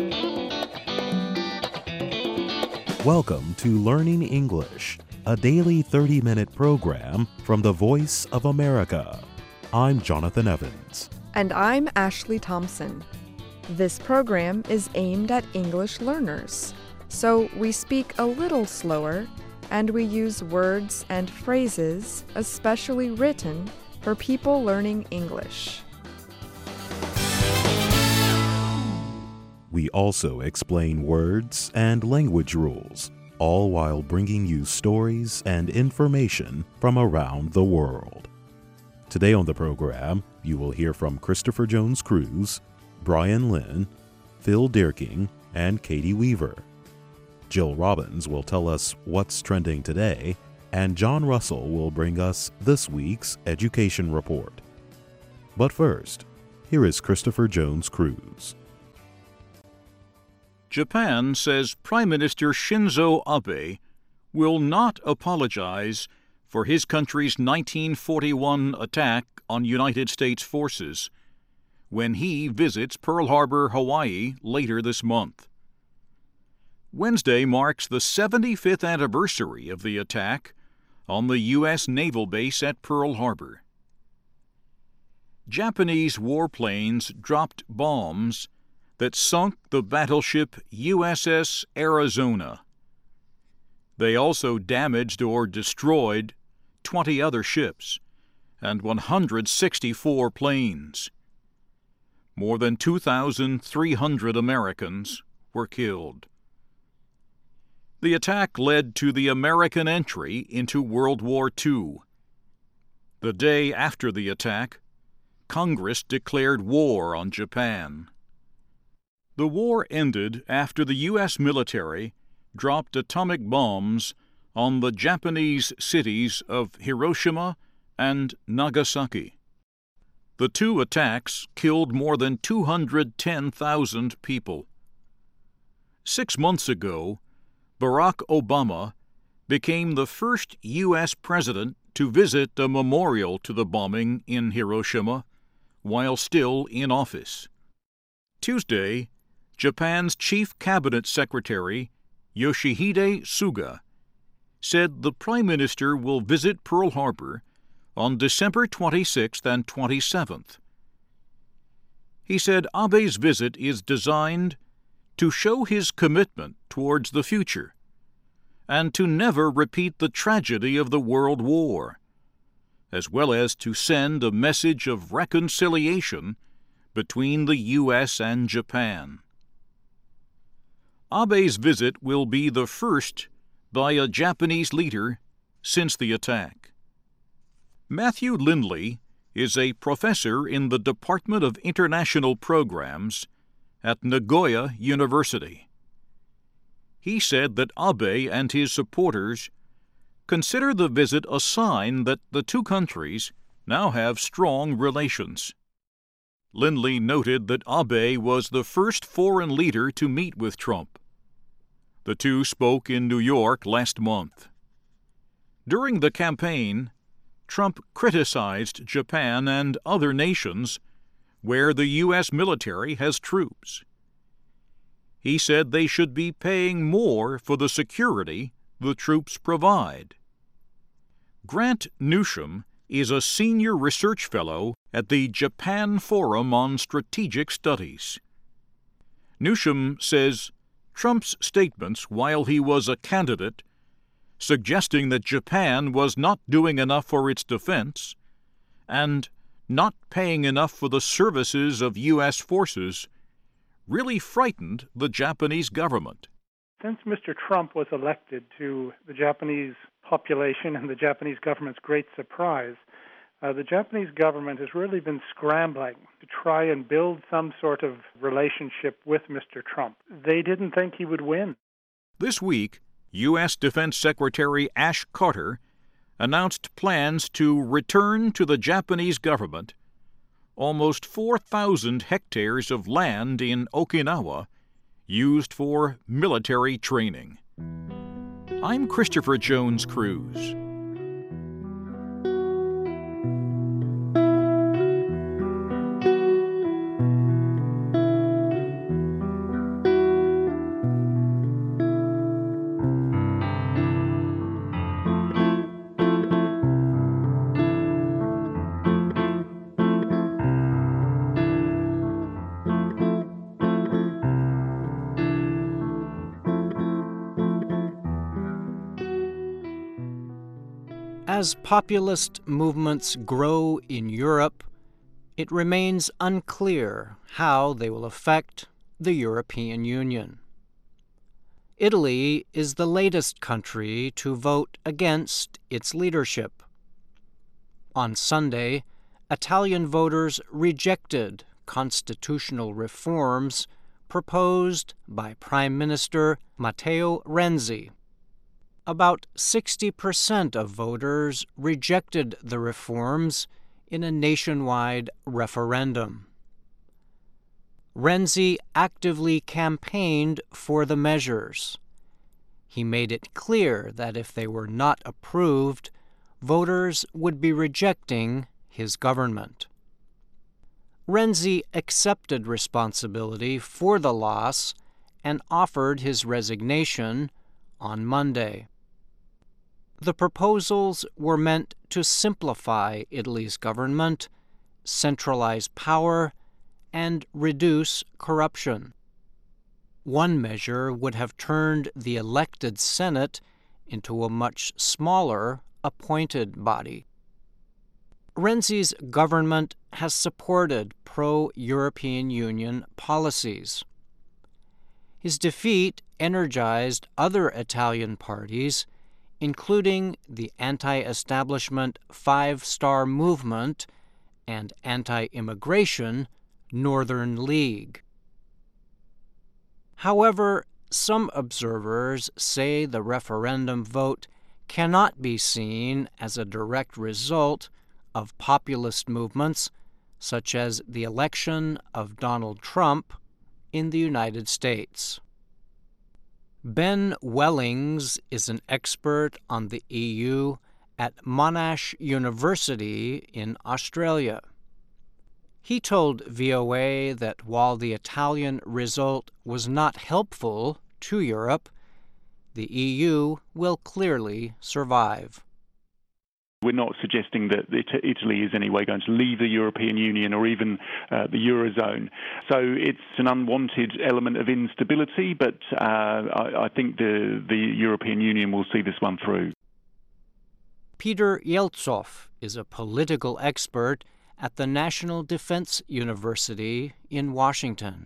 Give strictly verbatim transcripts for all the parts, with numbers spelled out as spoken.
Welcome to Learning English, a daily thirty-minute program from the Voice of America. I'm Jonathan Evans. And I'm Ashley Thompson. This program is aimed at English learners, so we speak a little slower and we use words and phrases especially written for people learning English. We also explain words and language rules, all while bringing you stories and information from around the world. Today on the program, you will hear from Christopher Jones-Cruz, Brian Lynn, Phil Dierking, and Katie Weaver. Jill Robbins will tell us what's trending today, and John Russell will bring us this week's education report. But first, here is Christopher Jones-Cruz. Japan says Prime Minister Shinzo Abe will not apologize for his country's nineteen forty-one attack on United States forces when he visits Pearl Harbor, Hawaii, later this month. Wednesday marks the seventy-fifth anniversary of the attack on the U S naval base at Pearl Harbor. Japanese warplanes dropped bombs that sunk the battleship U S S Arizona. They also damaged or destroyed twenty other ships and one hundred sixty-four planes. More than two thousand three hundred Americans were killed. The attack led to the American entry into World War Two. The day after the attack, Congress declared war on Japan. The war ended after the U S military dropped atomic bombs on the Japanese cities of Hiroshima and Nagasaki. The two attacks killed more than two hundred ten thousand people. Six months ago, Barack Obama became the first U S president to visit a memorial to the bombing in Hiroshima while still in office. Tuesday, Japan's Chief Cabinet Secretary, Yoshihide Suga, said the Prime Minister will visit Pearl Harbor on December twenty-sixth and twenty-seventh. He said Abe's visit is designed to show his commitment towards the future and to never repeat the tragedy of the World War, as well as to send a message of reconciliation between the U S and Japan. Abe's visit will be the first by a Japanese leader since the attack. Matthew Lindley is a professor in the Department of International Programs at Nagoya University. He said that Abe and his supporters consider the visit a sign that the two countries now have strong relations. Lindley noted that Abe was the first foreign leader to meet with Trump. The two spoke in New York last month. During the campaign, Trump criticized Japan and other nations where the U S military has troops. He said they should be paying more for the security the troops provide. Grant Newsham is a senior research fellow at the Japan Forum on Strategic Studies. Newsham says Trump's statements while he was a candidate, suggesting that Japan was not doing enough for its defense and not paying enough for the services of U S forces, really frightened the Japanese government. Since Mister Trump was elected, to the Japanese population and the Japanese government's great surprise, Uh, the Japanese government has really been scrambling to try and build some sort of relationship with Mister Trump. They didn't think he would win. This week, U S Defense Secretary Ash Carter announced plans to return to the Japanese government almost four thousand hectares of land in Okinawa used for military training. I'm Christopher Jones-Cruz. As populist movements grow in Europe, it remains unclear how they will affect the European Union. Italy is the latest country to vote against its leadership. On Sunday, Italian voters rejected constitutional reforms proposed by Prime Minister Matteo Renzi. About sixty percent of voters rejected the reforms in a nationwide referendum. Renzi actively campaigned for the measures. He made it clear that if they were not approved, voters would be rejecting his government. Renzi accepted responsibility for the loss and offered his resignation on Monday. The proposals were meant to simplify Italy's government, centralize power, and reduce corruption. One measure would have turned the elected Senate into a much smaller appointed body. Renzi's government has supported pro-European Union policies. His defeat energized other Italian parties, including the anti-establishment Five Star Movement and anti-immigration Northern League. However, some observers say the referendum vote cannot be seen as a direct result of populist movements such as the election of Donald Trump in the United States. Ben Wellings is an expert on the E U at Monash University in Australia. He told V O A that while the Italian result was not helpful to Europe, the E U will clearly survive. We're not suggesting that Italy is in any way going to leave the European Union or even uh, the Eurozone. So it's an unwanted element of instability, but uh, I, I think the, the European Union will see this one through. Peter Yeltsov is a political expert at the National Defense University in Washington.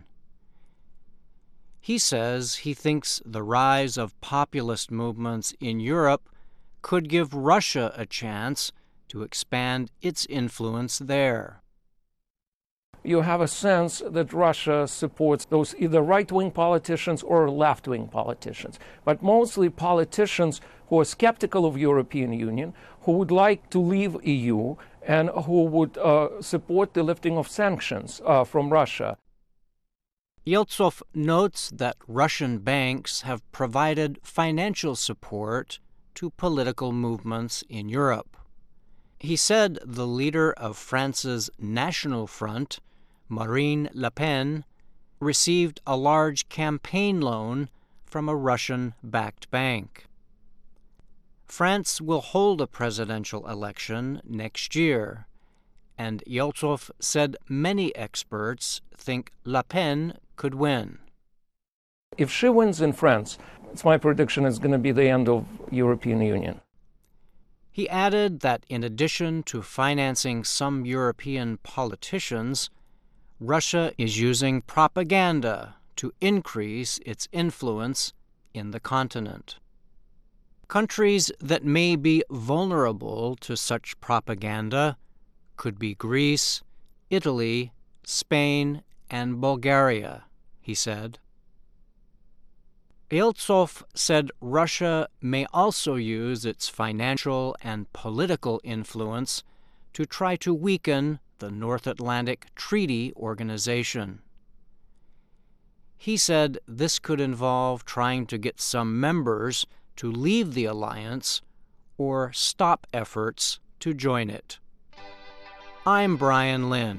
He says he thinks the rise of populist movements in Europe could give Russia a chance to expand its influence there. You have a sense that Russia supports those either right-wing politicians or left-wing politicians, but mostly politicians who are skeptical of European Union, who would like to leave E U, and who would uh, support the lifting of sanctions uh, from Russia. Yeltsov notes that Russian banks have provided financial support to political movements in Europe. He said the leader of France's National Front, Marine Le Pen, received a large campaign loan from a Russian-backed bank. France will hold a presidential election next year, and Yeltsov said many experts think Le Pen could win. If she wins in France, it's my prediction it's going to be the end of European Union. He added that in addition to financing some European politicians, Russia is using propaganda to increase its influence in the continent. Countries that may be vulnerable to such propaganda could be Greece, Italy, Spain, and Bulgaria, he said. Yeltsov said Russia may also use its financial and political influence to try to weaken the North Atlantic Treaty Organization. He said this could involve trying to get some members to leave the alliance or stop efforts to join it. I'm Brian Lynn.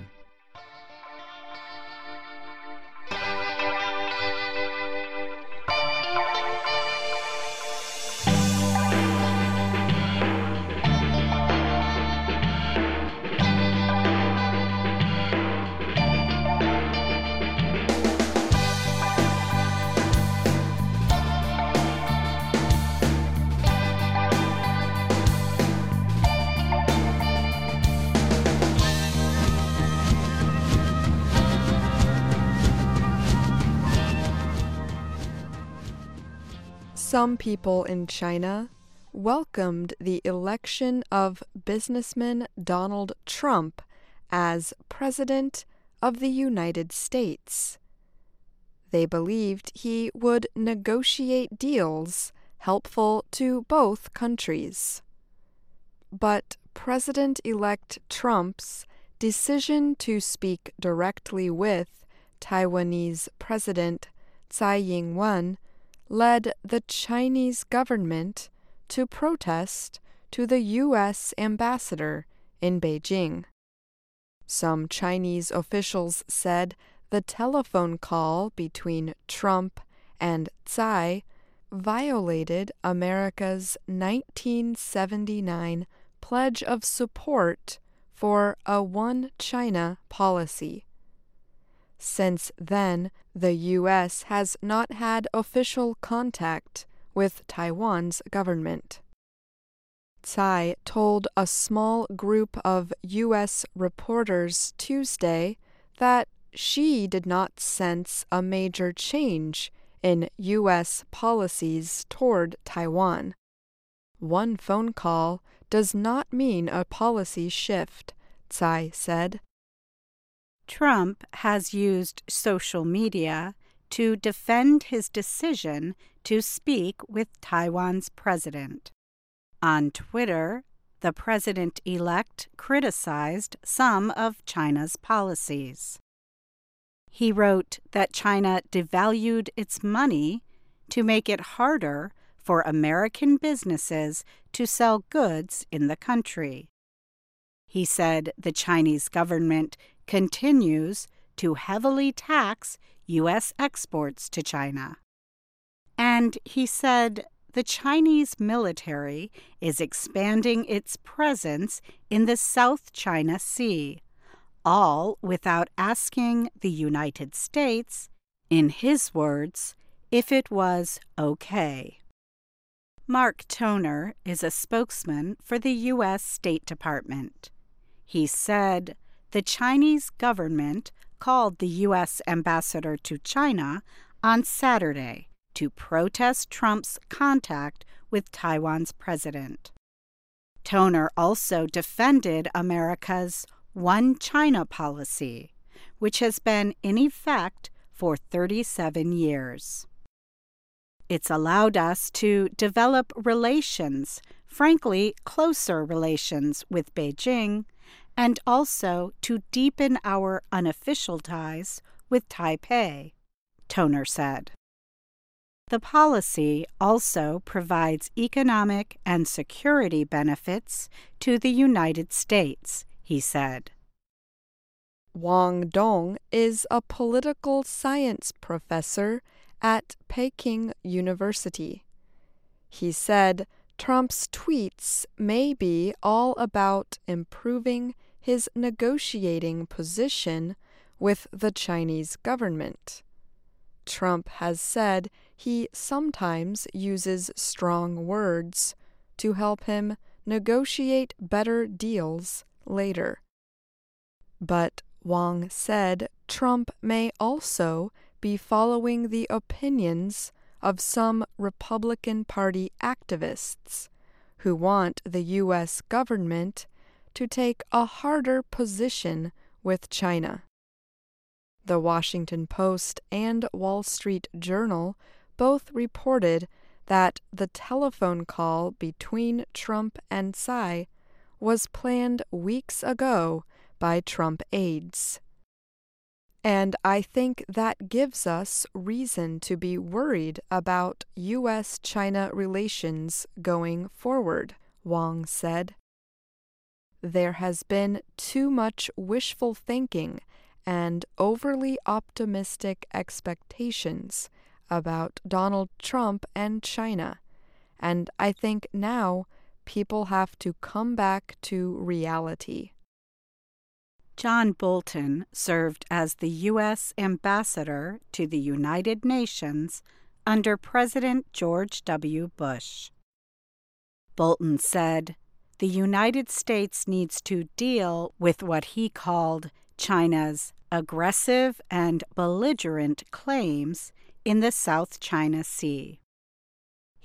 Some people in China welcomed the election of businessman Donald Trump as President of the United States. They believed he would negotiate deals helpful to both countries. But President-elect Trump's decision to speak directly with Taiwanese President Tsai Ing-wen led the Chinese government to protest to the U S ambassador in Beijing. Some Chinese officials said the telephone call between Trump and Tsai violated America's nineteen seventy-nine Pledge of Support for a One China policy. Since then, the U S has not had official contact with Taiwan's government. Tsai told a small group of U S reporters Tuesday that she did not sense a major change in U S policies toward Taiwan. One phone call does not mean a policy shift, Tsai said. Trump has used social media to defend his decision to speak with Taiwan's president. On Twitter, the president-elect criticized some of China's policies. He wrote that China devalued its money to make it harder for American businesses to sell goods in the country. He said the Chinese government continues to heavily tax U S exports to China. And he said the Chinese military is expanding its presence in the South China Sea, all without asking the United States, in his words, if it was okay. Mark Toner is a spokesman for the U S State Department. He said the Chinese government called the U S ambassador to China on Saturday to protest Trump's contact with Taiwan's president. Toner also defended America's One China policy, which has been in effect for thirty-seven years. It's allowed us to develop relations, frankly, closer relations with Beijing, and also to deepen our unofficial ties with Taipei, Toner said. The policy also provides economic and security benefits to the United States, he said. Wang Dong is a political science professor at Peking University. He said Trump's tweets may be all about improving his negotiating position with the Chinese government. Trump has said he sometimes uses strong words to help him negotiate better deals later. But Wang said Trump may also be following the opinions of some Republican Party activists who want the U S government to take a harder position with China. The Washington Post and Wall Street Journal both reported that the telephone call between Trump and Tsai was planned weeks ago by Trump aides. And I think that gives us reason to be worried about U S China relations going forward, Wang said. There has been too much wishful thinking and overly optimistic expectations about Donald Trump and China, and I think now people have to come back to reality. John Bolton served as the U S ambassador to the United Nations under President George W. Bush. Bolton said, the United States needs to deal with what he called China's aggressive and belligerent claims in the South China Sea.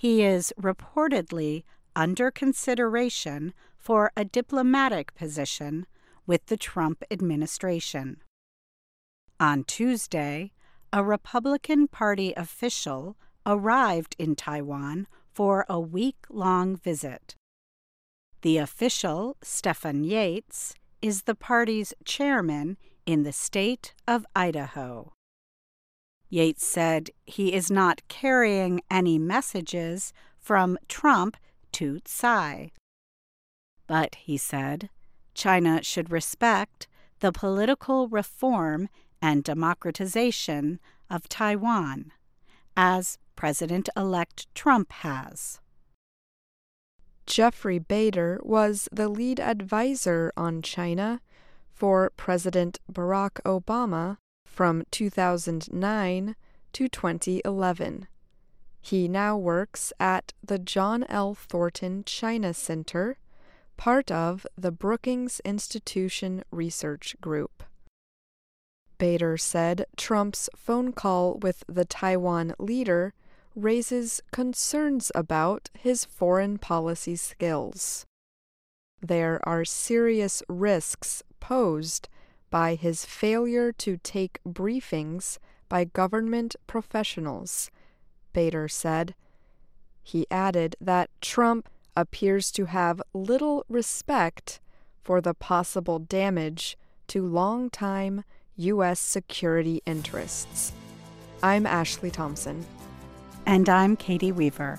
He is reportedly under consideration for a diplomatic position with the Trump administration. On Tuesday, a Republican Party official arrived in Taiwan for a week-long visit. The official, Stephen Yates, is the party's chairman in the state of Idaho. Yates said he is not carrying any messages from Trump to Tsai. But, he said, China should respect the political reform and democratization of Taiwan, as President-elect Trump has. Jeffrey Bader was the lead advisor on China for President Barack Obama from two thousand nine to twenty eleven. He now works at the John L. Thornton China Center, part of the Brookings Institution Research Group. Bader said Trump's phone call with the Taiwan leader raises concerns about his foreign policy skills. There are serious risks posed by his failure to take briefings by government professionals, Bader said. He added that Trump appears to have little respect for the possible damage to long-time U S security interests. I'm Ashley Thompson. And I'm Katie Weaver.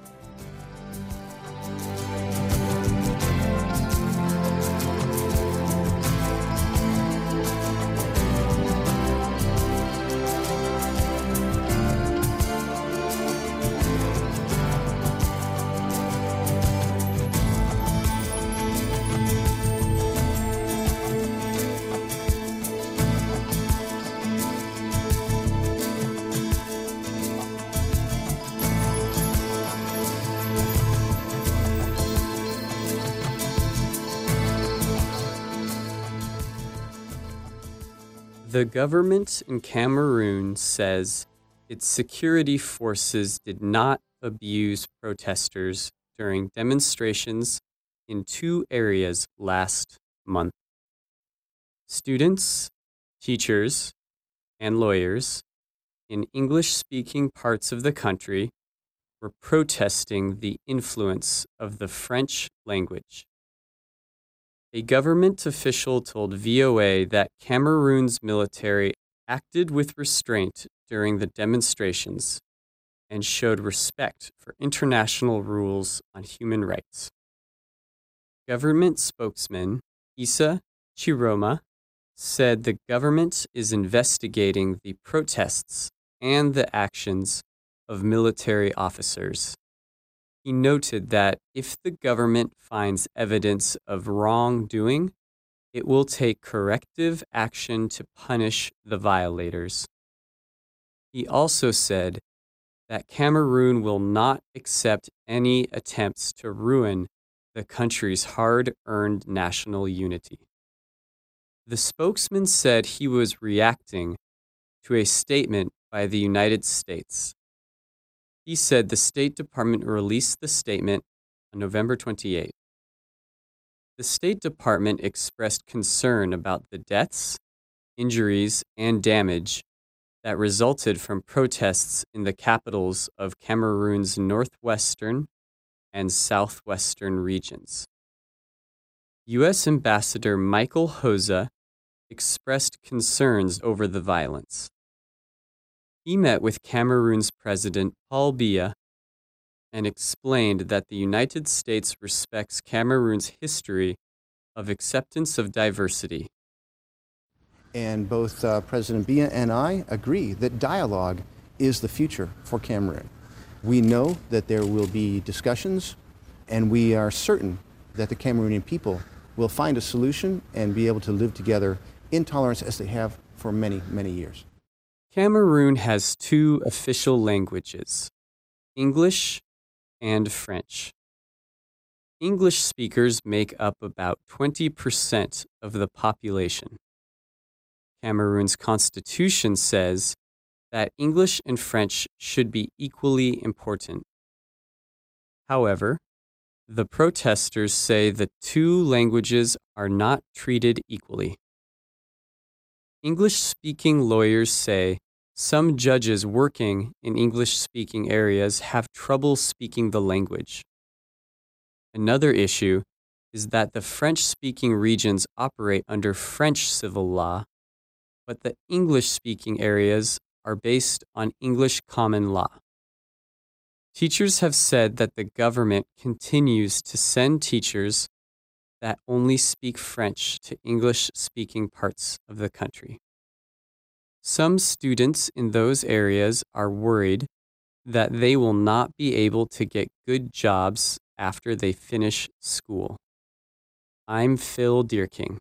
The government in Cameroon says its security forces did not abuse protesters during demonstrations in two areas last month. Students, teachers, and lawyers in English-speaking parts of the country were protesting the influence of the French language. A government official told V O A that Cameroon's military acted with restraint during the demonstrations and showed respect for international rules on human rights. Government spokesman Issa Chiroma said the government is investigating the protests and the actions of military officers. He noted that if the government finds evidence of wrongdoing, it will take corrective action to punish the violators. He also said that Cameroon will not accept any attempts to ruin the country's hard-earned national unity. The spokesman said he was reacting to a statement by the United States. He said the State Department released the statement on November twenty-eighth. The State Department expressed concern about the deaths, injuries, and damage that resulted from protests in the capitals of Cameroon's northwestern and southwestern regions. U S Ambassador Michael Hoza expressed concerns over the violence. He met with Cameroon's President Paul Biya and explained that the United States respects Cameroon's history of acceptance of diversity. And both uh, President Biya and I agree that dialogue is the future for Cameroon. We know that there will be discussions, and we are certain that the Cameroonian people will find a solution and be able to live together in tolerance as they have for many, many years. Cameroon has two official languages, English and French. English speakers make up about twenty percent of the population. Cameroon's constitution says that English and French should be equally important. However, the protesters say the two languages are not treated equally. English-speaking lawyers say some judges working in English-speaking areas have trouble speaking the language. Another issue is that the French-speaking regions operate under French civil law, but the English-speaking areas are based on English common law. Teachers have said that the government continues to send teachers that only speak French to English-speaking parts of the country. Some students in those areas are worried that they will not be able to get good jobs after they finish school. I'm Phil Deerking.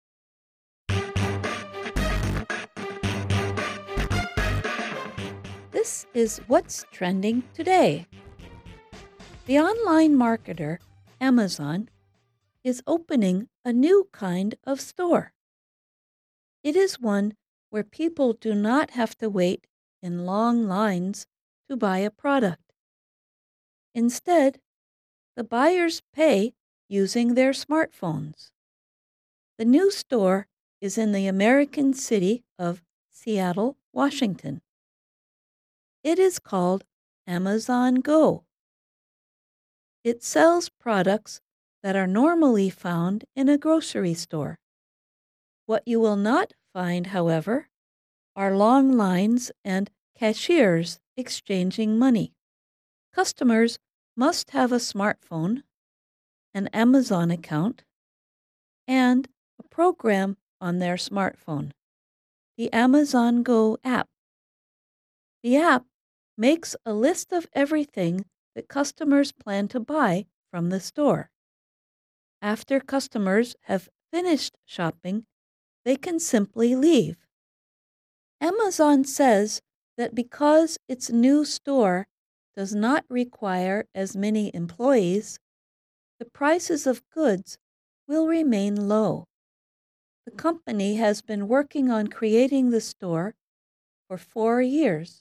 This is What's Trending Today. The online marketer, Amazon, is opening a new kind of store. It is one where people do not have to wait in long lines to buy a product. Instead, the buyers pay using their smartphones. The new store is in the American city of Seattle, Washington. It is called Amazon Go. It sells products that are normally found in a grocery store. What you will not find, however, are long lines and cashiers exchanging money. Customers must have a smartphone, an Amazon account, and a program on their smartphone, the Amazon Go app. The app makes a list of everything that customers plan to buy from the store. After customers have finished shopping, they can simply leave. Amazon says that because its new store does not require as many employees, the prices of goods will remain low. The company has been working on creating the store for four years.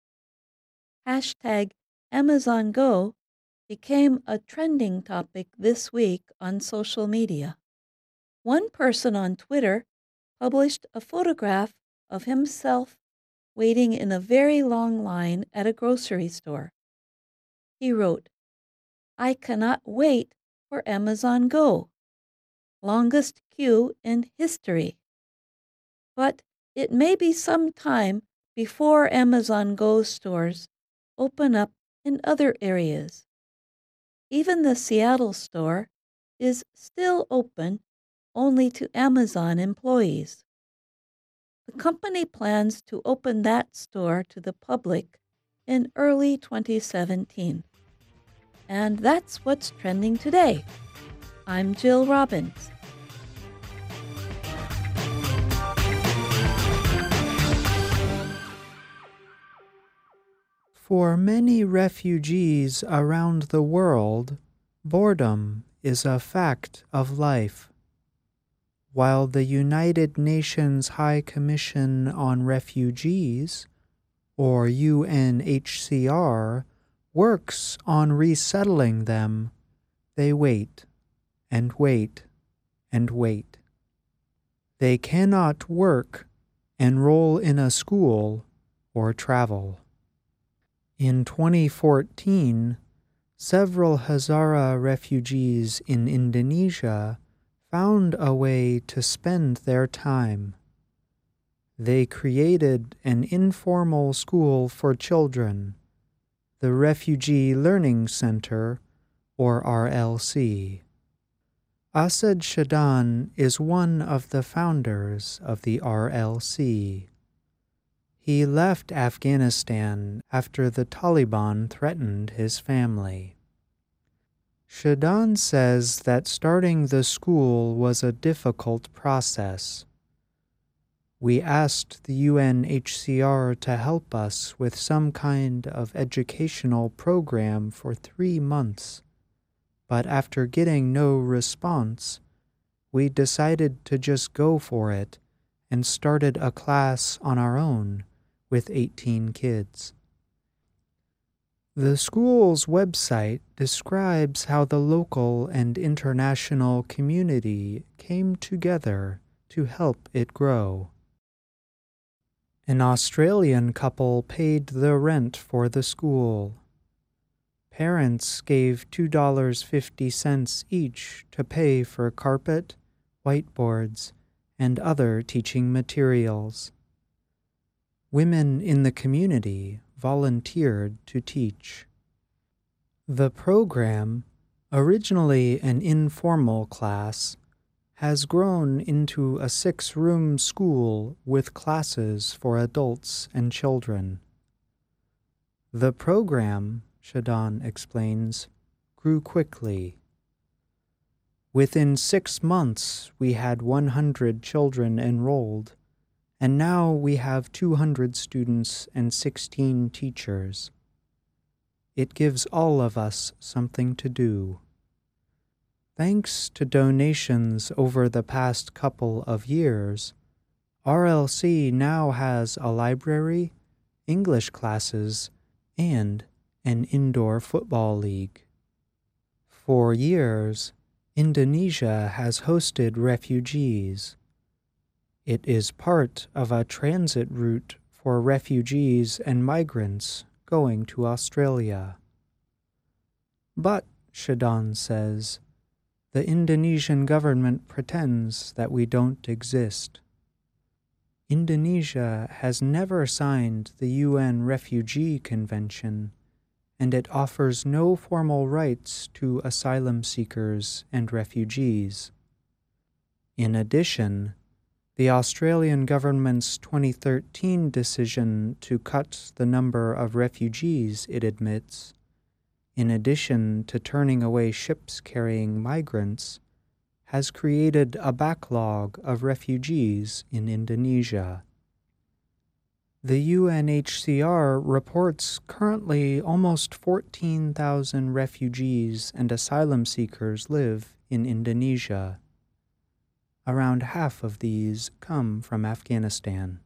Hashtag Amazon Go became a trending topic this week on social media. One person on Twitter published a photograph of himself waiting in a very long line at a grocery store. He wrote, "I cannot wait for Amazon Go. Longest queue in history. But it may be some time before Amazon Go stores open up in other areas. Even the Seattle store is still open only to Amazon employees. The company plans to open that store to the public in early twenty seventeen. And that's what's trending today. I'm Jill Robbins. For many refugees around the world, boredom is a fact of life. While the United Nations High Commission on Refugees, or U N H C R, works on resettling them, they wait and wait and wait. They cannot work, enroll in a school, or travel. In twenty fourteen, several Hazara refugees in Indonesia found a way to spend their time. They created an informal school for children, the Refugee Learning Center, or R L C. Asad Shadan is one of the founders of the R L C. He left Afghanistan after the Taliban threatened his family. Shadan says that starting the school was a difficult process. We asked the U N H C R to help us with some kind of educational program for three months, but after getting no response, we decided to just go for it and started a class on our own with eighteen kids. The school's website describes how the local and international community came together to help it grow. An Australian couple paid the rent for the school. Parents gave two dollars and fifty cents each to pay for carpet, whiteboards, and other teaching materials. Women in the community volunteered to teach. The program, originally an informal class, has grown into a six-room school with classes for adults and children. The program, Shadon explains, grew quickly. Within six months, we had one hundred children enrolled, and now we have two hundred students and sixteen teachers. It gives all of us something to do. Thanks to donations over the past couple of years, R L C now has a library, English classes, and an indoor football league. For years, Indonesia has hosted refugees. It is part of a transit route for refugees and migrants going to Australia. But, Shadon says, the Indonesian government pretends that we don't exist. Indonesia has never signed the U N Refugee Convention, and it offers no formal rights to asylum seekers and refugees. In addition, the Australian government's twenty thirteen decision to cut the number of refugees it admits, in addition to turning away ships carrying migrants, has created a backlog of refugees in Indonesia. The U N H C R reports currently almost fourteen thousand refugees and asylum seekers live in Indonesia. Around half of these come from Afghanistan.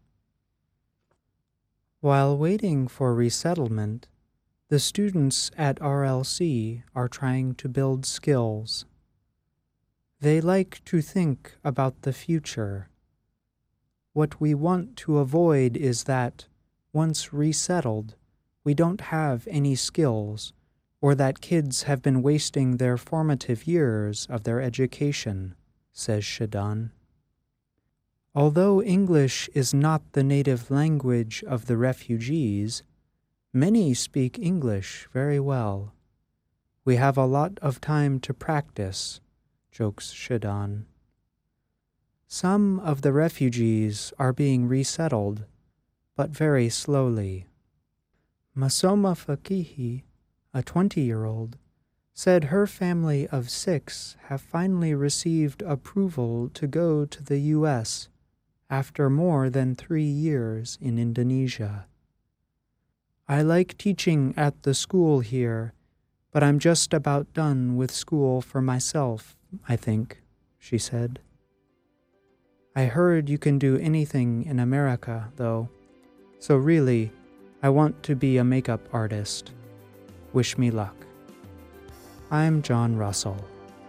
While waiting for resettlement, the students at R L C are trying to build skills. They like to think about the future. What we want to avoid is that, once resettled, we don't have any skills, or that kids have been wasting their formative years of their education, says Shadon. Although English is not the native language of the refugees, many speak English very well. We have a lot of time to practice, jokes Shadon. Some of the refugees are being resettled, but very slowly. Masoma Fakihi, a twenty-year-old, said her family of six have finally received approval to go to the U S after more than three years in Indonesia. I like teaching at the school here, but I'm just about done with school for myself, I think, she said. I heard you can do anything in America, though, so really, I want to be a makeup artist. Wish me luck. I'm John Russell.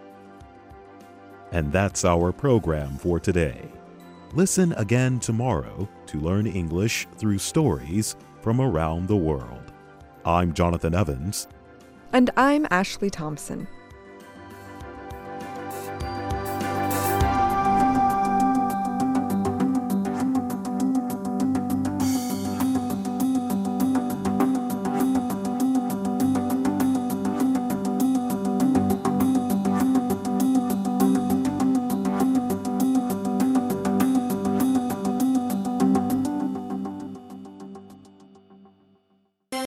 And that's our program for today. Listen again tomorrow to learn English through stories from around the world. I'm Jonathan Evans. And I'm Ashley Thompson.